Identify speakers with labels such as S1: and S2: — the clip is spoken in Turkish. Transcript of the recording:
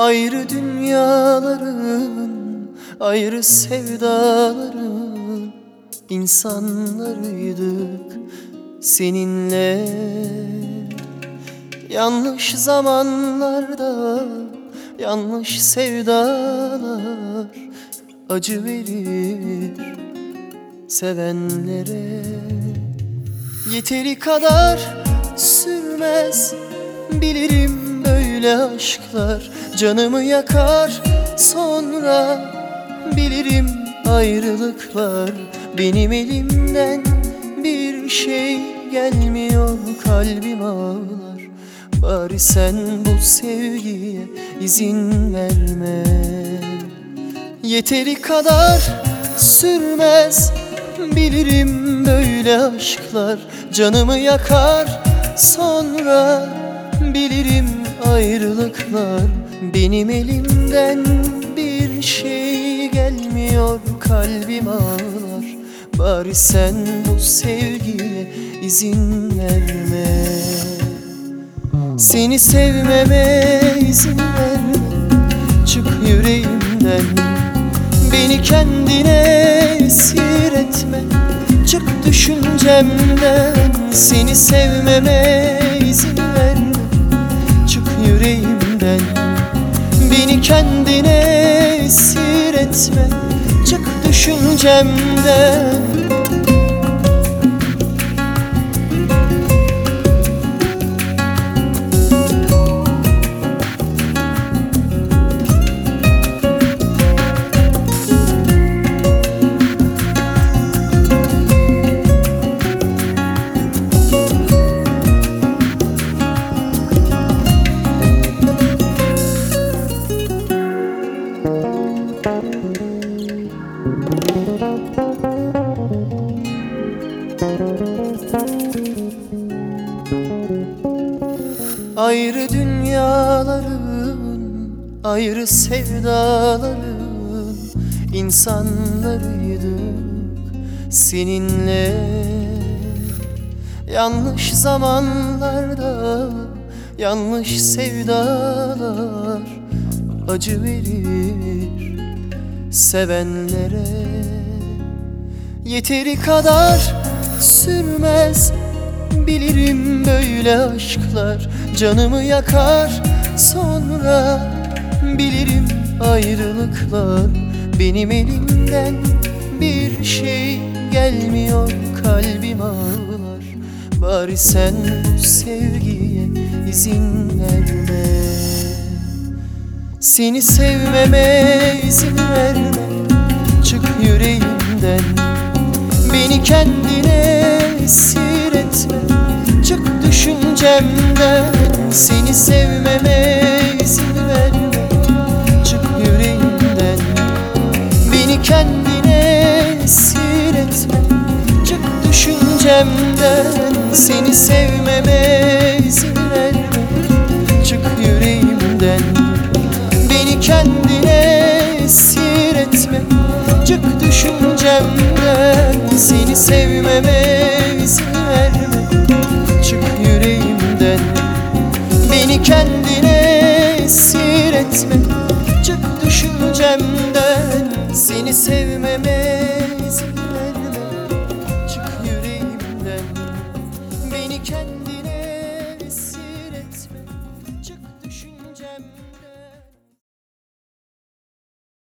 S1: Ayrı dünyaların, ayrı sevdaların insanlarıydık seninle. Yanlış zamanlarda yanlış sevdalar acı verir sevenlere. Yeteri kadar sürmez bilirim böyle aşklar, canımı yakar sonra bilirim ayrılıklar. Benim elimden bir şey gelmiyor, kalbim ağlar. Bari sen bu sevgiye izin verme. Yeteri kadar sürmez bilirim böyle aşklar, canımı yakar sonra bilirim ayrılıklar. Benim elimden bir şey gelmiyor, kalbim ağlar. Bari sen bu sevgiye izin verme. Seni sevmeme izin verme, çık yüreğimden. Beni kendine esir etme, çık düşüncemden. Seni sevmeme izin verme, çık yüreğimden. Beni kendine esir etme, çık düşüncemden. Ayrı dünyaların, ayrı sevdaların insanlarıydık seninle. Yanlış zamanlarda yanlış sevdalar acı verir sevenlere. Yeteri kadar sürmez bilirim böyle aşklar, canımı yakar sonra bilirim ayrılıklar. Benim elimden bir şey gelmiyor, kalbim ağlar. Bari sen bu sevgiye izin verme. Seni sevmeme izin verme, çık yüreğimden. Beni kendine esir etme, çık düşüncemden. Seni sevmeme izin verme, çık yüreğimden. Beni kendine esir etme, çık düşüncemden. Seni sevmeme izin verme, çık yüreğimden. Beni kendine esir etme, çık düşüncemden. Seni sevmeme izin verme, çık yüreğimden. Beni kendine esir etme, çık düşüncemden. Seni sevmeme